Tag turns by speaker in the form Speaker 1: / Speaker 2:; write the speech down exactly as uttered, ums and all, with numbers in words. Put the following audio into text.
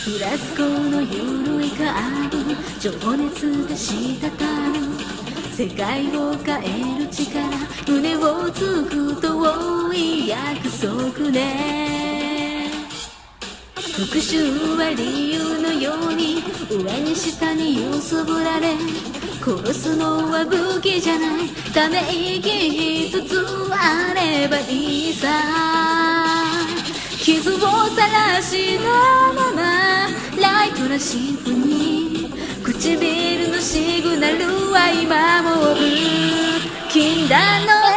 Speaker 1: フラスコの緩いカーブ、情熱が滴る世界を変える力、胸をつく遠い約束ね。復讐は理由のように上に下に揺すぶられ、殺すのは武器じゃない、ため息一つあればいいさ。傷を晒したままライトなシンフに、唇のシグナルは今もる禁断の